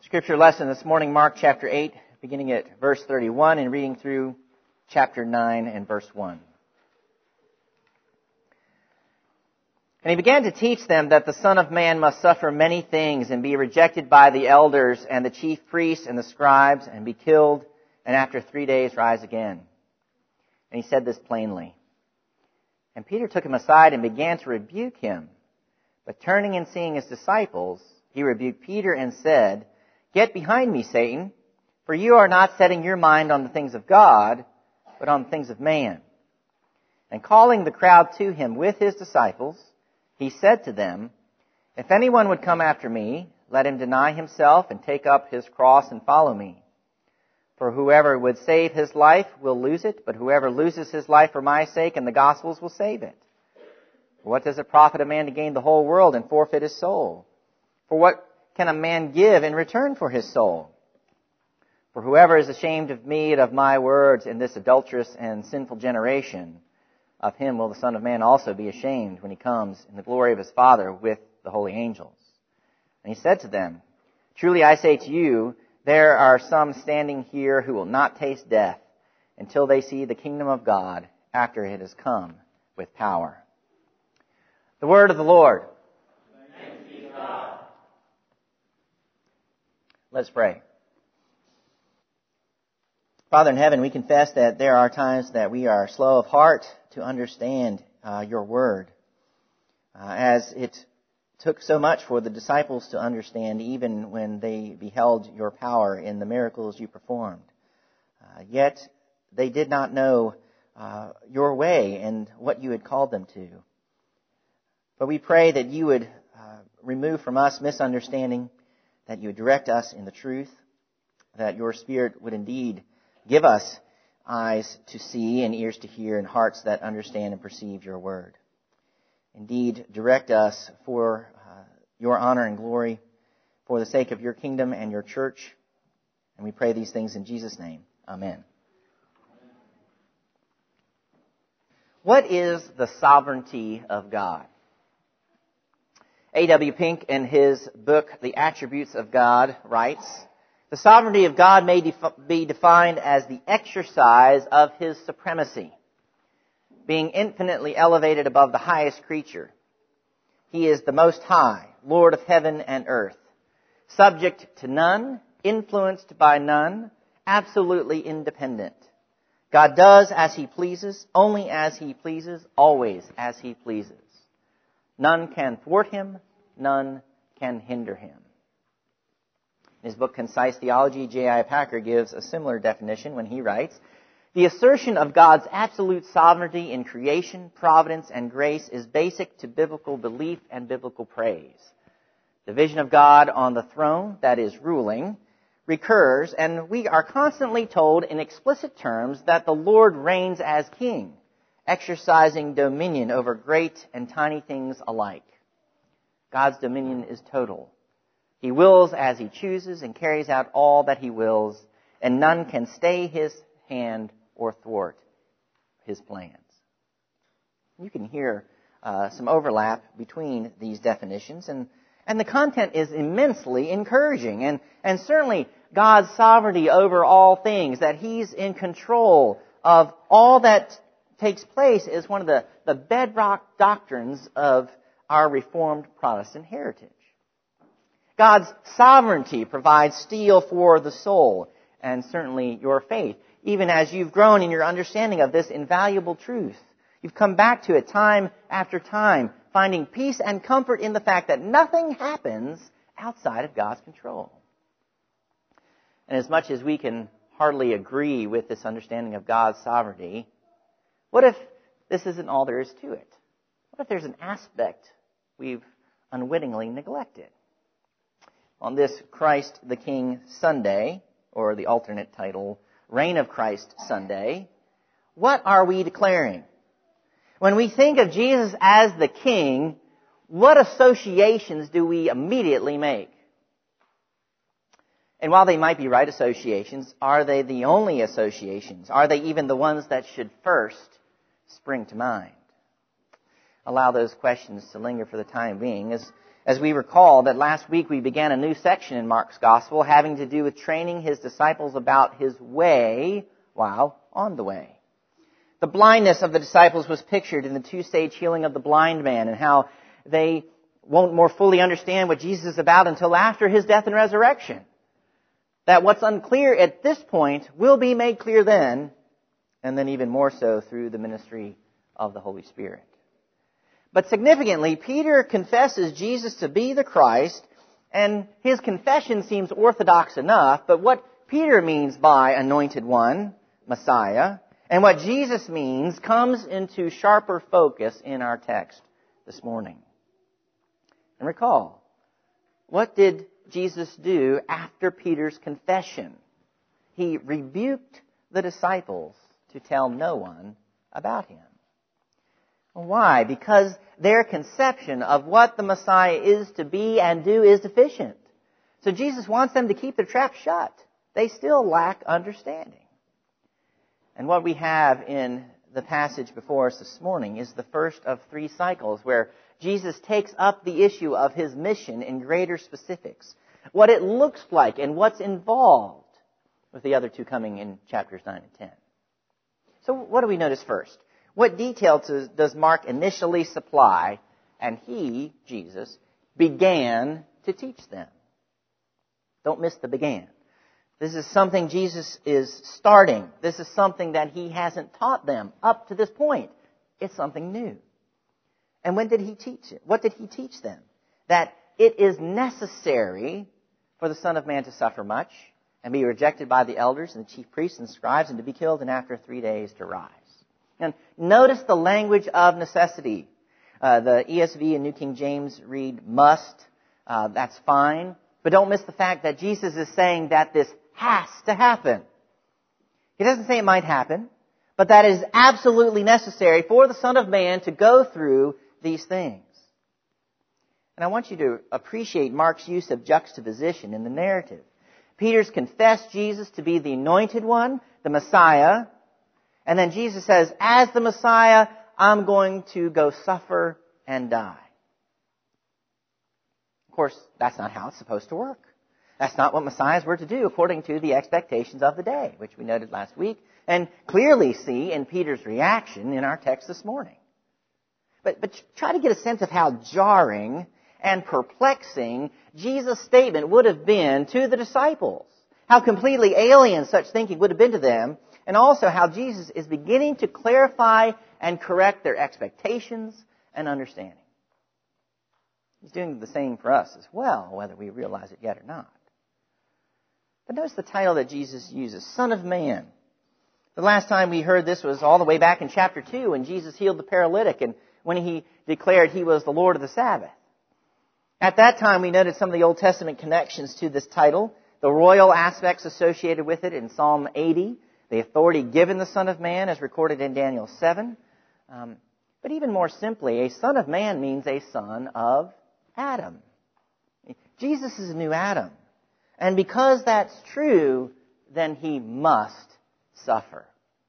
Scripture lesson this morning, Mark chapter 8, beginning at verse 31 and reading through chapter 9 and verse 1. And he began to teach them that the Son of Man must suffer many things and be rejected by the elders and the chief priests and the scribes and be killed and after 3 days rise again. And he said this plainly. And Peter took him aside and began to rebuke him. But turning and seeing his disciples, he rebuked Peter and said, "Get behind me, Satan, for you are not setting your mind on the things of God, but on the things of man." And calling the crowd to him with his disciples, he said to them, "If anyone would come after me, let him deny himself and take up his cross and follow me. For whoever would save his life will lose it, but whoever loses his life for my sake and the gospel's will save it. For what does it profit a man to gain the whole world and forfeit his soul? For what can a man give in return for his soul? For whoever is ashamed of me and of my words in this adulterous and sinful generation, of him will the Son of Man also be ashamed when he comes in the glory of his Father with the holy angels." And he said to them, "Truly I say to you, there are some standing here who will not taste death until they see the kingdom of God after it has come with power." The word of the Lord. Thanks be to God. Let's pray. Father in heaven, we confess that there are times that we are slow of heart to understand your word, as it took so much for the disciples to understand even when they beheld your power in the miracles you performed. Yet they did not know your way and what you had called them to. But we pray that you would remove from us misunderstanding, that you would direct us in the truth, that your Spirit would indeed give us eyes to see and ears to hear and hearts that understand and perceive your word. Indeed, direct us for your honor and glory, for the sake of your kingdom and your church. And we pray these things in Jesus' name. Amen. What is the sovereignty of God? A.W. Pink, in his book, The Attributes of God, writes, "The sovereignty of God may be defined as the exercise of his supremacy, being infinitely elevated above the highest creature. He is the Most High, Lord of heaven and earth, subject to none, influenced by none, absolutely independent. God does as he pleases, only as he pleases, always as he pleases. None can thwart him, none can hinder him." In his book, Concise Theology, J.I. Packer gives a similar definition when he writes, "The assertion of God's absolute sovereignty in creation, providence, and grace is basic to biblical belief and biblical praise. The vision of God on the throne, that is, ruling, recurs, and we are constantly told in explicit terms that the Lord reigns as king, exercising dominion over great and tiny things alike. God's dominion is total. He wills as he chooses and carries out all that he wills, and none can stay his hand or thwart his plans." You can hear some overlap between these definitions, and the content is immensely encouraging. And certainly God's sovereignty over all things, that he's in control of all that takes place, is one of the bedrock doctrines of our Reformed Protestant heritage. God's sovereignty provides steel for the soul, and certainly your faith. Even as you've grown in your understanding of this invaluable truth, you've come back to it time after time, finding peace and comfort in the fact that nothing happens outside of God's control. And as much as we can hardly agree with this understanding of God's sovereignty, what if this isn't all there is to it? What if there's an aspect we've unwittingly neglected? On this Christ the King Sunday, or the alternate title, Reign of Christ Sunday, what are we declaring? When we think of Jesus as the King, what associations do we immediately make? And while they might be right associations, are they the only associations? Are they even the ones that should first spring to mind? Allow those questions to linger for the time being As we recall that last week we began a new section in Mark's Gospel having to do with training his disciples about his way while on the way. The blindness of the disciples was pictured in the two-stage healing of the blind man and how they won't more fully understand what Jesus is about until after his death and resurrection. That what's unclear at this point will be made clear then, and then even more so through the ministry of the Holy Spirit. But significantly, Peter confesses Jesus to be the Christ, and his confession seems orthodox enough, but what Peter means by anointed one, Messiah, and what Jesus means comes into sharper focus in our text this morning. And recall, what did Jesus do after Peter's confession? He rebuked the disciples to tell no one about him. Why? Because their conception of what the Messiah is to be and do is deficient. So Jesus wants them to keep their trap shut. They still lack understanding. And what we have in the passage before us this morning is the first of 3 cycles where Jesus takes up the issue of his mission in greater specifics. What it looks like and what's involved, with the other 2 coming in chapters 9 and 10. So what do we notice first? What details does Mark initially supply? And he, Jesus, began to teach them. Don't miss the began. This is something Jesus is starting. This is something that he hasn't taught them up to this point. It's something new. And when did he teach it? What did he teach them? That it is necessary for the Son of Man to suffer much and be rejected by the elders and the chief priests and scribes and to be killed and after 3 days to rise. And notice the language of necessity. The ESV and New King James read must. That's fine. But don't miss the fact that Jesus is saying that this has to happen. He doesn't say it might happen, but that it is absolutely necessary for the Son of Man to go through these things. And I want you to appreciate Mark's use of juxtaposition in the narrative. Peter's confessed Jesus to be the anointed one, the Messiah, and then Jesus says, as the Messiah, I'm going to go suffer and die. Of course, that's not how it's supposed to work. That's not what Messiahs were to do according to the expectations of the day, which we noted last week, and clearly see in Peter's reaction in our text this morning. But try to get a sense of how jarring and perplexing Jesus' statement would have been to the disciples. How completely alien such thinking would have been to them, and also how Jesus is beginning to clarify and correct their expectations and understanding. He's doing the same for us as well, whether we realize it yet or not. But notice the title that Jesus uses, Son of Man. The last time we heard this was all the way back in chapter 2 when Jesus healed the paralytic and when he declared he was the Lord of the Sabbath. At that time, we noted some of the Old Testament connections to this title, the royal aspects associated with it in Psalm 80, the authority given the Son of Man as recorded in Daniel 7. But even more simply, a Son of Man means a son of Adam. Jesus is a new Adam. And because that's true, then he must suffer.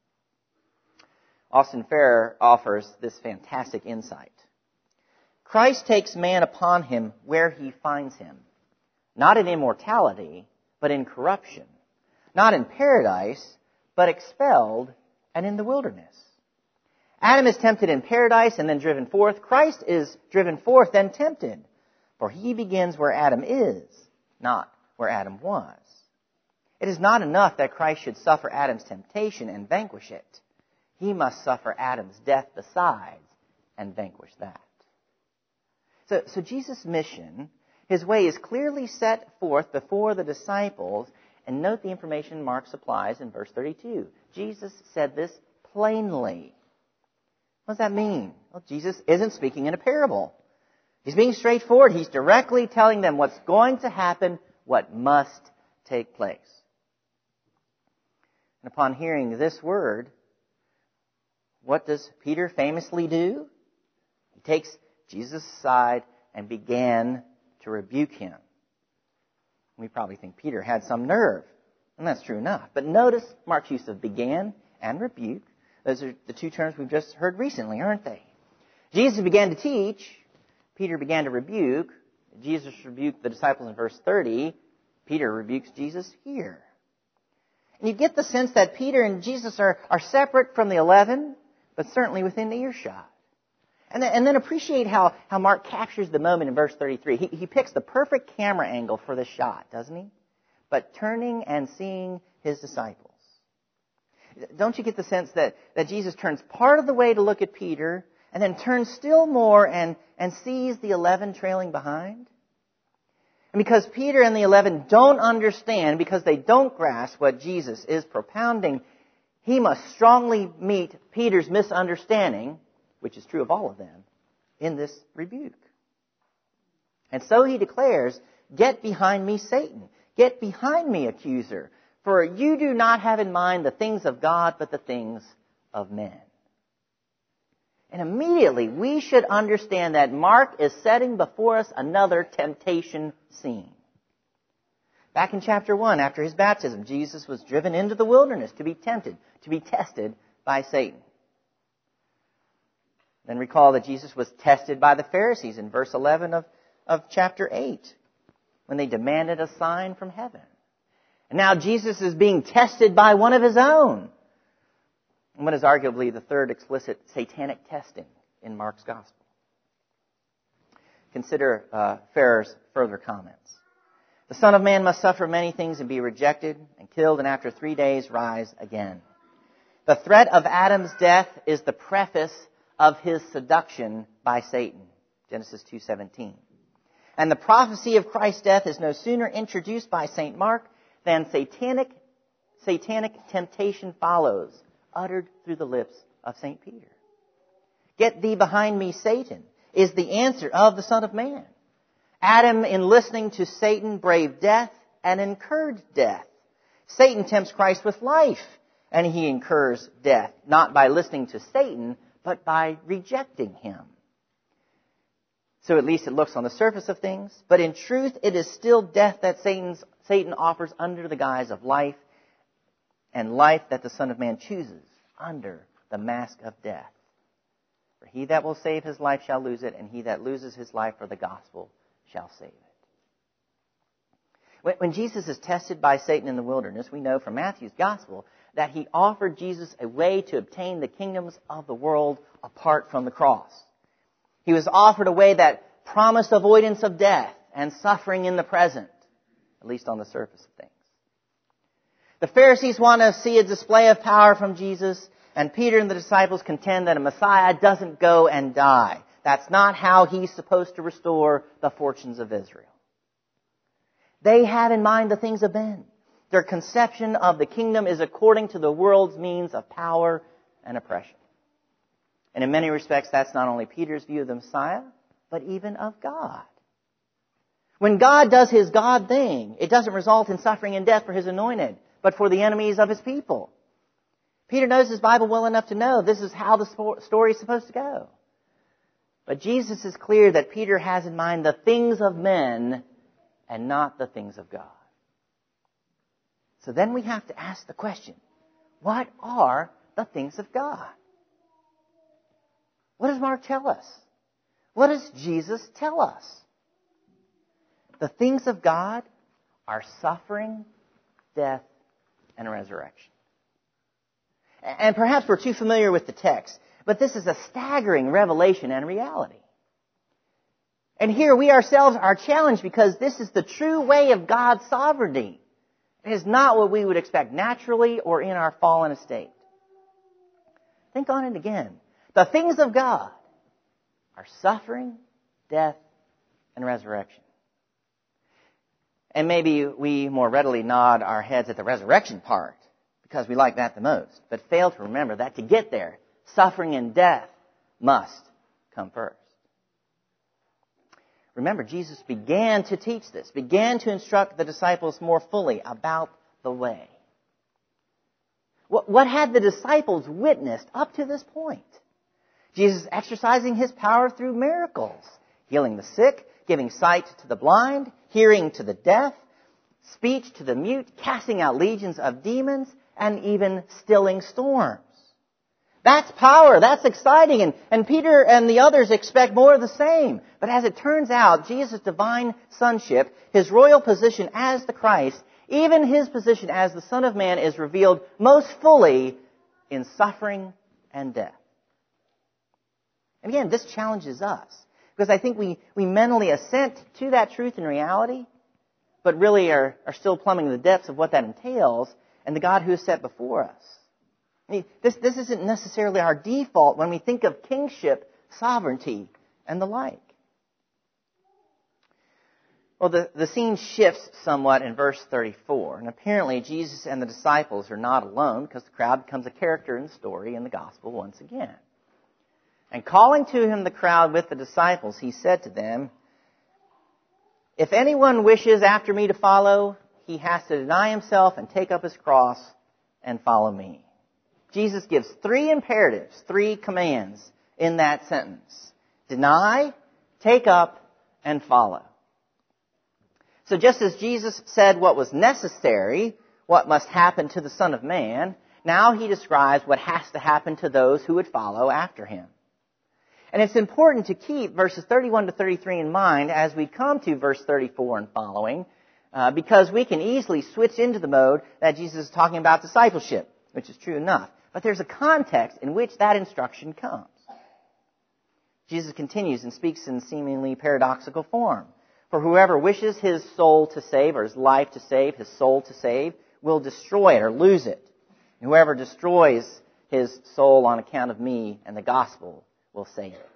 Austin Farrer offers this fantastic insight. Christ takes man upon him where he finds him, not in immortality, but in corruption, not in paradise, but expelled and in the wilderness. Adam is tempted in paradise and then driven forth. Christ is driven forth, then tempted. For he begins where Adam is, not where Adam was. It is not enough that Christ should suffer Adam's temptation and vanquish it. He must suffer Adam's death besides and vanquish that. So Jesus' mission, his way is clearly set forth before the disciples. And note the information Mark supplies in verse 32. Jesus said this plainly. What does that mean? Well, Jesus isn't speaking in a parable. He's being straightforward. He's directly telling them what's going to happen, what must take place. And upon hearing this word, what does Peter famously do? He takes Jesus aside and began to rebuke him. We probably think Peter had some nerve, and that's true enough. But notice Mark's use of began and rebuke. Those are the two terms we've just heard recently, aren't they? Jesus began to teach, Peter began to rebuke, Jesus rebuked the disciples in verse 30. Peter rebukes Jesus here. And you get the sense that Peter and Jesus are separate from the 11, but certainly within earshot. And then appreciate how Mark captures the moment in verse 33. He picks the perfect camera angle for the shot, doesn't he? But turning and seeing his disciples. Don't you get the sense that Jesus turns part of the way to look at Peter, and then turns still more and sees the 11 trailing behind? And because Peter and the 11 don't understand, because they don't grasp what Jesus is propounding, he must strongly meet Peter's misunderstanding, which is true of all of them, in this rebuke. And so he declares, "Get behind me, Satan. Get behind me, accuser. For you do not have in mind the things of God, but the things of men." And immediately we should understand that Mark is setting before us another temptation scene. Back in chapter 1, after his baptism, Jesus was driven into the wilderness to be tempted, to be tested by Satan. Then recall that Jesus was tested by the Pharisees in verse 11 of chapter 8, when they demanded a sign from heaven. And now Jesus is being tested by one of his own. And what is arguably the third explicit satanic testing in Mark's gospel. Consider Farrer's further comments. "The Son of Man must suffer many things and be rejected and killed, and after 3 days rise again." The threat of Adam's death is the preface of his seduction by Satan. Genesis 2:17. And the prophecy of Christ's death is no sooner introduced by St. Mark than satanic temptation follows, uttered through the lips of St. Peter. "Get thee behind me, Satan," is the answer of the Son of Man. Adam, in listening to Satan, braved death and incurred death. Satan tempts Christ with life, and he incurs death, not by listening to Satan, but by rejecting him. So at least it looks on the surface of things, but in truth it is still death that Satan offers under the guise of life, and life that the Son of Man chooses under the mask of death. "For he that will save his life shall lose it, and he that loses his life for the gospel shall save it." When Jesus is tested by Satan in the wilderness, we know from Matthew's gospel that he offered Jesus a way to obtain the kingdoms of the world apart from the cross. He was offered a way that promised avoidance of death and suffering in the present, at least on the surface of things. The Pharisees want to see a display of power from Jesus, and Peter and the disciples contend that a Messiah doesn't go and die. That's not how he's supposed to restore the fortunes of Israel. They have in mind the things of men. Their conception of the kingdom is according to the world's means of power and oppression. And in many respects, that's not only Peter's view of the Messiah, but even of God. When God does his God thing, it doesn't result in suffering and death for his anointed, but for the enemies of his people. Peter knows his Bible well enough to know this is how the story is supposed to go. But Jesus is clear that Peter has in mind the things of men and not the things of God. So then we have to ask the question, what are the things of God? What does Mark tell us? What does Jesus tell us? The things of God are suffering, death, and resurrection. And perhaps we're too familiar with the text, but this is a staggering revelation and reality. And here we ourselves are challenged because this is the true way of God's sovereignty. It is not what we would expect naturally or in our fallen estate. Think on it again. The things of God are suffering, death, and resurrection. And maybe we more readily nod our heads at the resurrection part because we like that the most, but fail to remember that to get there, suffering and death must come first. Remember, Jesus began to teach this, began to instruct the disciples more fully about the way. What had the disciples witnessed up to this point? Jesus exercising his power through miracles, healing the sick, giving sight to the blind, hearing to the deaf, speech to the mute, casting out legions of demons, and even stilling storms. That's power. That's exciting. And Peter and the others expect more of the same. But as it turns out, Jesus' divine sonship, his royal position as the Christ, even his position as the Son of Man is revealed most fully in suffering and death. And again, this challenges us. Because I think we mentally assent to that truth and reality, but really are still plumbing the depths of what that entails and the God who is set before us. I mean, this isn't necessarily our default when we think of kingship, sovereignty, and the like. Well, the scene shifts somewhat in verse 34. And apparently Jesus and the disciples are not alone because the crowd becomes a character in the story in the gospel once again. And calling to him the crowd with the disciples, he said to them, "If anyone wishes after me to follow, he has to deny himself and take up his cross and follow me." Jesus gives 3 imperatives, 3 commands in that sentence. Deny, take up, and follow. So just as Jesus said what was necessary, what must happen to the Son of Man, now he describes what has to happen to those who would follow after him. And it's important to keep verses 31 to 33 in mind as we come to verse 34 and following, because we can easily switch into the mode that Jesus is talking about discipleship, which is true enough. But there's a context in which that instruction comes. Jesus continues and speaks in seemingly paradoxical form. For whoever wishes his soul to save, or his life to save, his soul to save, will destroy it or lose it. And whoever destroys his soul on account of me and the gospel will save it.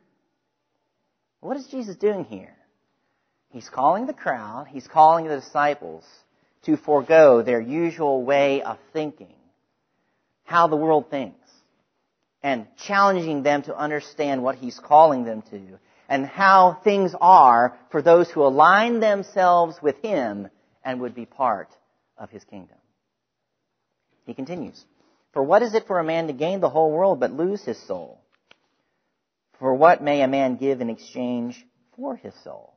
What is Jesus doing here? He's calling the crowd, he's calling the disciples to forego their usual way of thinking, how the world thinks, and challenging them to understand what he's calling them to, and how things are for those who align themselves with him and would be part of his kingdom. He continues, "For what is it for a man to gain the whole world but lose his soul? For what may a man give in exchange for his soul?"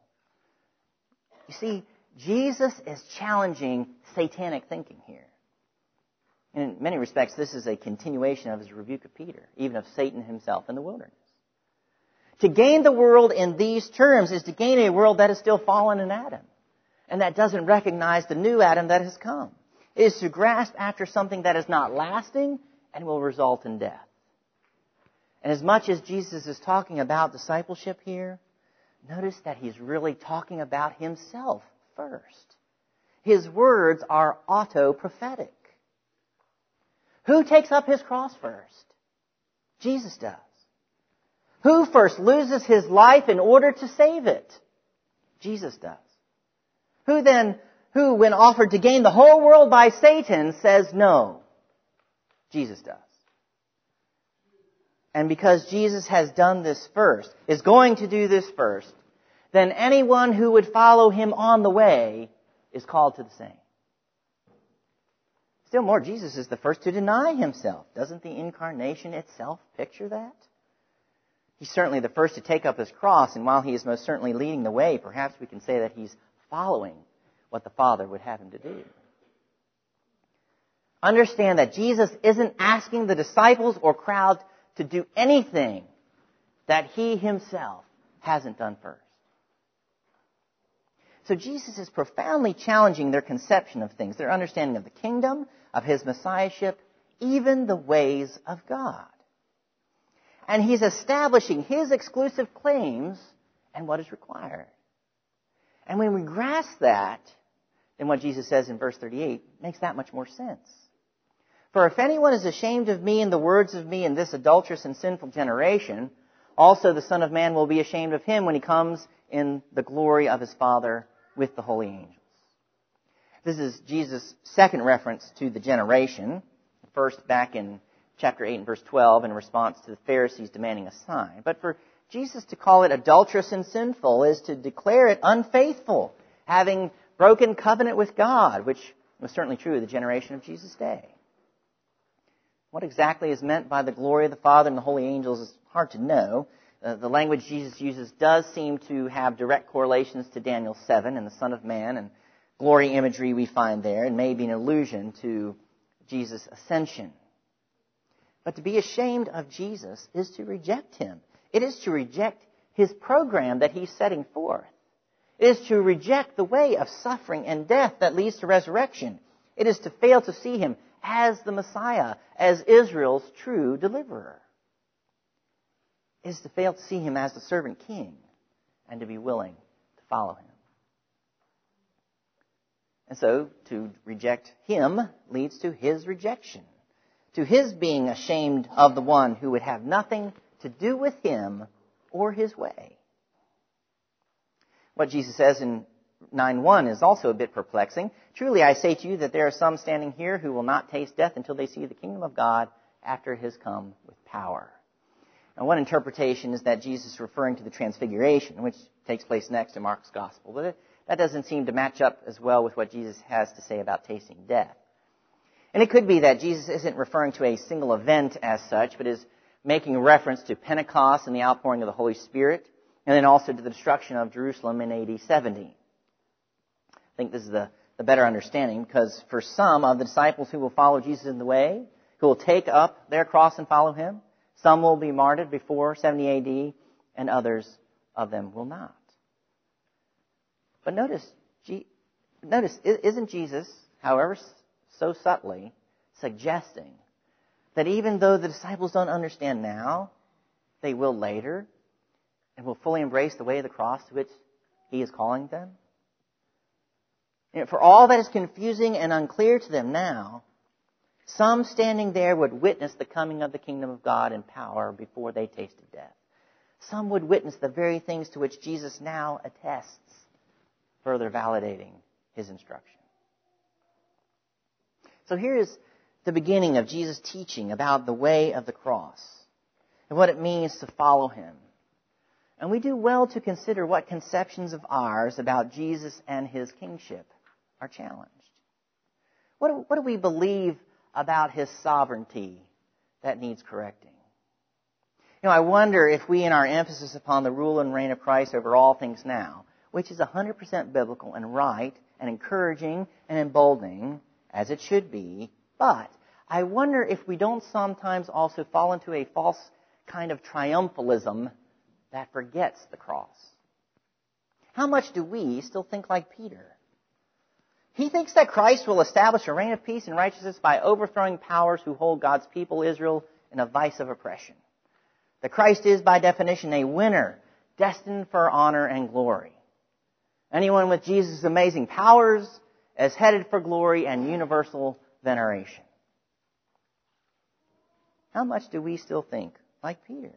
You see, Jesus is challenging satanic thinking here. In many respects, this is a continuation of his rebuke of Peter, even of Satan himself in the wilderness. To gain the world in these terms is to gain a world that is still fallen in Adam, and that doesn't recognize the new Adam that has come. It is to grasp after something that is not lasting and will result in death. And as much as Jesus is talking about discipleship here, notice that he's really talking about himself first. His words are auto-prophetic. Who takes up his cross first? Jesus does. Who first loses his life in order to save it? Jesus does. Who, when offered to gain the whole world by Satan, says no? Jesus does. And because Jesus has done this first, is going to do this first, then anyone who would follow him on the way is called to the same. Still more, Jesus is the first to deny himself. Doesn't the incarnation itself picture that? He's certainly the first to take up his cross, and while he is most certainly leading the way, perhaps we can say that he's following what the Father would have him to do. Understand that Jesus isn't asking the disciples or crowd to do anything that he himself hasn't done first. So Jesus is profoundly challenging their conception of things, their understanding of the kingdom, of his messiahship, even the ways of God. And he's establishing his exclusive claims and what is required. And when we grasp that, then what Jesus says in verse 38 makes that much more sense. "For if anyone is ashamed of me and the words of me in this adulterous and sinful generation, also the Son of Man will be ashamed of him when he comes in the glory of his Father with the holy angels." This is Jesus' second reference to the generation. First, back in chapter 8 and verse 12, in response to the Pharisees demanding a sign. But for Jesus to call it adulterous and sinful is to declare it unfaithful, having broken covenant with God, which was certainly true of the generation of Jesus' day. What exactly is meant by the glory of the Father and the holy angels is hard to know. The language Jesus uses does seem to have direct correlations to Daniel 7 and the Son of Man and glory imagery we find there, and may be an allusion to Jesus' ascension. But to be ashamed of Jesus is to reject him. It is to reject his program that he's setting forth. It is to reject the way of suffering and death that leads to resurrection. It is to fail to see him as the Messiah, as Israel's true deliverer. It is to fail to see him as the servant king and to be willing to follow him. And so, to reject him leads to his rejection, to his being ashamed of the one who would have nothing to do with him or his way. What Jesus says in 9:1 is also a bit perplexing. Truly I say to you that there are some standing here who will not taste death until they see the kingdom of God after it has come with power. Now, one interpretation is that Jesus is referring to the Transfiguration, which takes place next in Mark's Gospel. But that doesn't seem to match up as well with what Jesus has to say about tasting death. And it could be that Jesus isn't referring to a single event as such, but is making reference to Pentecost and the outpouring of the Holy Spirit, and then also to the destruction of Jerusalem in AD 70. I think this is the better understanding, because for some of the disciples who will follow Jesus in the way, who will take up their cross and follow him, some will be martyred before 70 AD, and others of them will not. But notice, isn't Jesus, however so subtly, suggesting that even though the disciples don't understand now, they will later, and will fully embrace the way of the cross to which he is calling them? For all that is confusing and unclear to them now, some standing there would witness the coming of the kingdom of God in power before they tasted death. Some would witness the very things to which Jesus now attests, further validating his instruction. So here is the beginning of Jesus' teaching about the way of the cross and what it means to follow him. And we do well to consider what conceptions of ours about Jesus and his kingship are challenged. What do we believe about his sovereignty that needs correcting? I wonder if we, in our emphasis upon the rule and reign of Christ over all things now, which is 100% biblical and right and encouraging and emboldening, as it should be, but I wonder if we don't sometimes also fall into a false kind of triumphalism that forgets the cross. How much do we still think like Peter? He thinks that Christ will establish a reign of peace and righteousness by overthrowing powers who hold God's people, Israel, in a vice of oppression. That Christ is, by definition, a winner, destined for honor and glory. Anyone with Jesus' amazing powers is headed for glory and universal veneration. How much do we still think like Peter?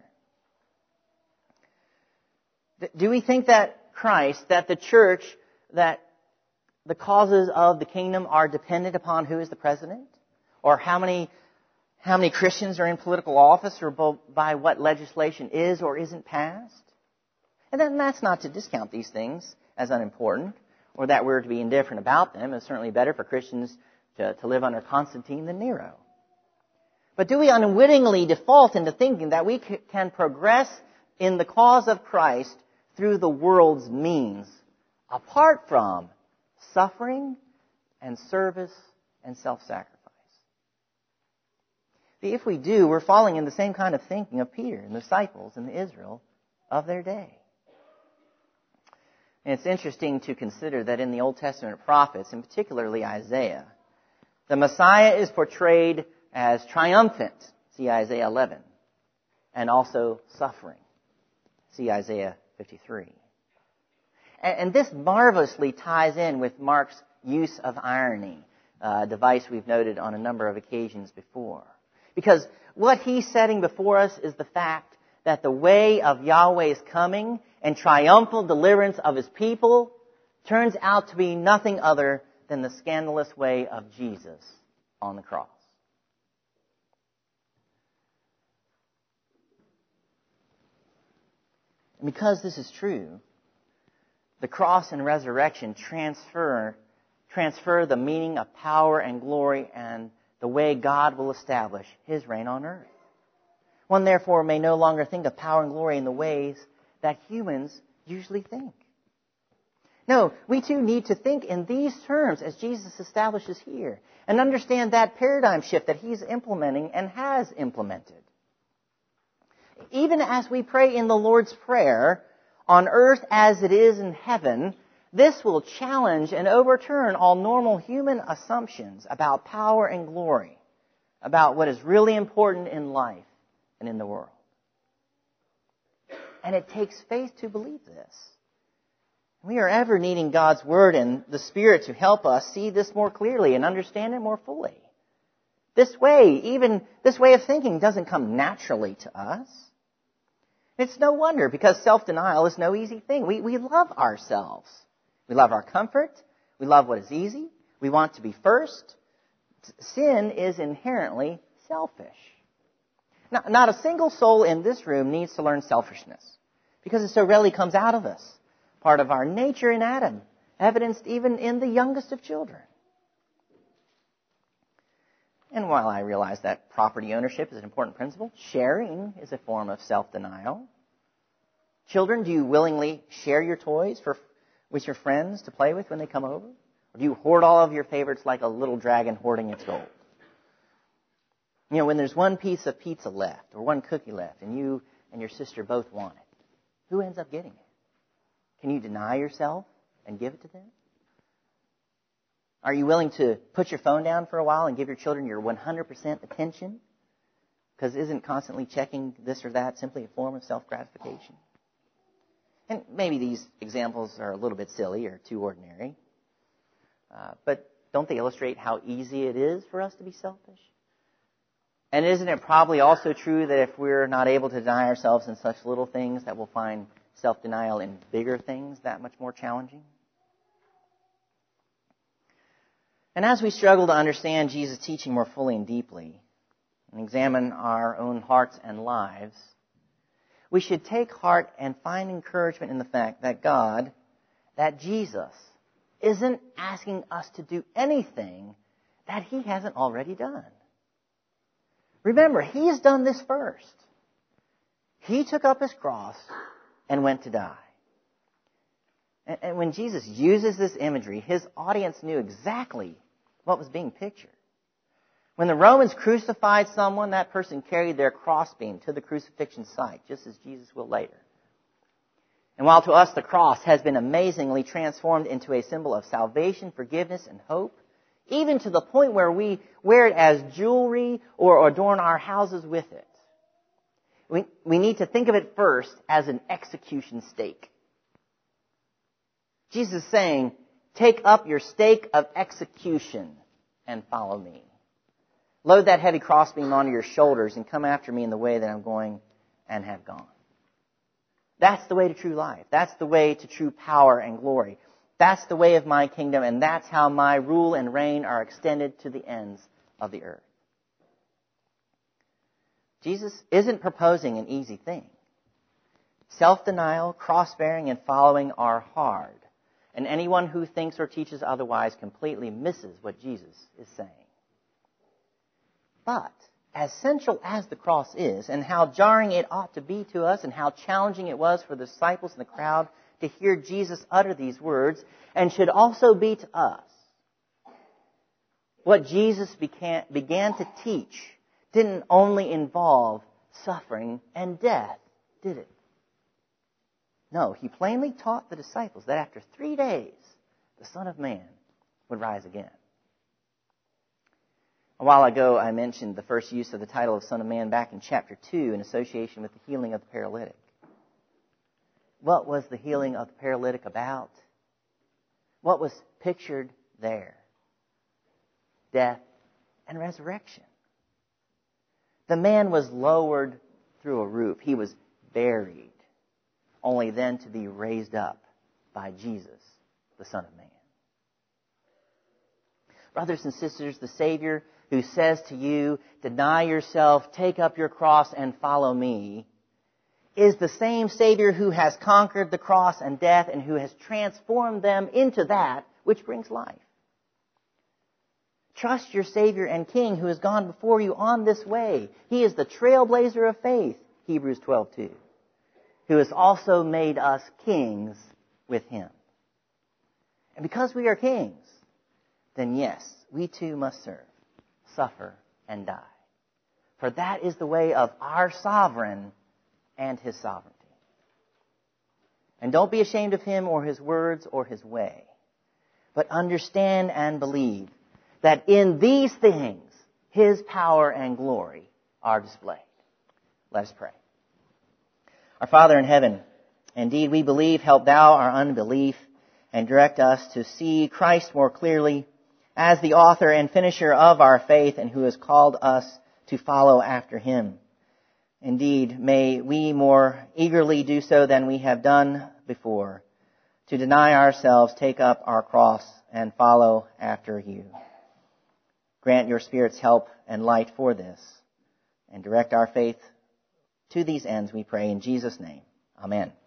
Do we think that Christ, that the church, that the causes of the kingdom are dependent upon who is the president? Or how many Christians are in political office, or by what legislation is or isn't passed? And then that's not to discount these things as unimportant, or that we're to be indifferent about them. It's certainly better for Christians to live under Constantine than Nero. But do we unwittingly default into thinking that we can progress in the cause of Christ through the world's means, apart from suffering and service and self-sacrifice? If we do, we're falling in the same kind of thinking of Peter and the disciples and the Israel of their day. And it's interesting to consider that in the Old Testament prophets, and particularly Isaiah, the Messiah is portrayed as triumphant, see Isaiah 11, and also suffering, see Isaiah 53. And this marvelously ties in with Mark's use of irony, a device we've noted on a number of occasions before. Because what he's setting before us is the fact that the way of Yahweh's coming and triumphal deliverance of his people turns out to be nothing other than the scandalous way of Jesus on the cross. And because this is true, the cross and resurrection transfer the meaning of power and glory and the way God will establish his reign on earth. One, therefore, may no longer think of power and glory in the ways that humans usually think. No, we too need to think in these terms as Jesus establishes here and understand that paradigm shift that He's implementing and has implemented. Even as we pray in the Lord's Prayer, on earth as it is in heaven, this will challenge and overturn all normal human assumptions about power and glory, about what is really important in life and in the world. And it takes faith to believe this. We are ever needing God's Word and the Spirit to help us see this more clearly and understand it more fully. This way of thinking doesn't come naturally to us. It's no wonder, because self-denial is no easy thing. We love ourselves. We love our comfort. We love what is easy. We want to be first. Sin is inherently selfish. Not a single soul in this room needs to learn selfishness, because it so readily comes out of us. Part of our nature in Adam, evidenced even in the youngest of children. And while I realize that property ownership is an important principle, sharing is a form of self-denial. Children, do you willingly share your toys with your friends to play with when they come over? Or do you hoard all of your favorites like a little dragon hoarding its gold? You know, when there's one piece of pizza left or one cookie left and you and your sister both want it, who ends up getting it? Can you deny yourself and give it to them? Are you willing to put your phone down for a while and give your children your 100% attention? Because isn't constantly checking this or that simply a form of self-gratification? And maybe these examples are a little bit silly or too ordinary. But don't they illustrate how easy it is for us to be selfish? And isn't it probably also true that if we're not able to deny ourselves in such little things, that we'll find self-denial in bigger things that much more challenging? And as we struggle to understand Jesus' teaching more fully and deeply, and examine our own hearts and lives, we should take heart and find encouragement in the fact that God, that Jesus, isn't asking us to do anything that He hasn't already done. Remember, He has done this first. He took up His cross and went to die. And when Jesus uses this imagery, His audience knew exactly what was being pictured. When the Romans crucified someone, that person carried their crossbeam to the crucifixion site, just as Jesus will later. And while to us the cross has been amazingly transformed into a symbol of salvation, forgiveness, and hope, even to the point where we wear it as jewelry or adorn our houses with it, we need to think of it first as an execution stake. Jesus is saying, take up your stake of execution and follow me. Load that heavy crossbeam onto your shoulders and come after me in the way that I'm going and have gone. That's the way to true life. That's the way to true power and glory. That's the way of my kingdom, and that's how my rule and reign are extended to the ends of the earth. Jesus isn't proposing an easy thing. Self-denial, cross-bearing, and following are hard. And anyone who thinks or teaches otherwise completely misses what Jesus is saying. But as central as the cross is, and how jarring it ought to be to us, and how challenging it was for the disciples in the crowd to hear Jesus utter these words, and should also be to us, what Jesus began to teach didn't only involve suffering and death, did it? No, He plainly taught the disciples that after 3 days, the Son of Man would rise again. A while ago, I mentioned the first use of the title of Son of Man back in chapter 2 in association with the healing of the paralytic. What was the healing of the paralytic about? What was pictured there? Death and resurrection. The man was lowered through a roof. He was buried, only then to be raised up by Jesus, the Son of Man. Brothers and sisters, the Savior who says to you, deny yourself, take up your cross and follow me, is the same Savior who has conquered the cross and death and who has transformed them into that which brings life. Trust your Savior and King who has gone before you on this way. He is the trailblazer of faith, Hebrews 12:2, who has also made us kings with Him. And because we are kings, then yes, we too must serve, suffer, and die. For that is the way of our sovereign and his sovereignty. And don't be ashamed of him or his words or his way, but understand and believe that in these things his power and glory are displayed. Let us pray. Our Father in heaven, indeed we believe, help thou our unbelief, and direct us to see Christ more clearly as the author and finisher of our faith, and who has called us to follow after him. Indeed, may we more eagerly do so than we have done before, to deny ourselves, take up our cross, and follow after you. Grant your Spirit's help and light for this, and direct our faith to these ends, we pray in Jesus' name. Amen.